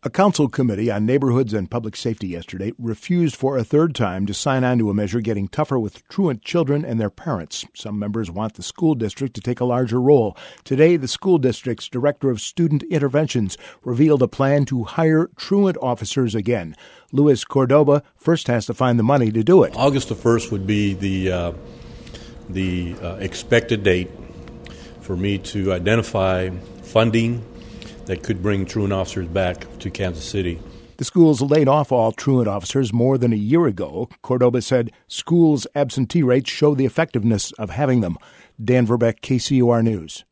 A council committee on neighborhoods and public safety yesterday refused for a third time to sign on to a measure getting tougher with truant children and their parents. Some members want the school district to take a larger role. Today, the school district's director of student interventions revealed a plan to hire truant officers again. Luis Cordoba first has to find the money to do it. August the 1st would be the expected date for me to identify funding that could bring truant officers back to Kansas City. The schools laid off all truant officers more than a year ago. Cordoba said schools' absentee rates show the effectiveness of having them. Dan Verbeck, KCUR News.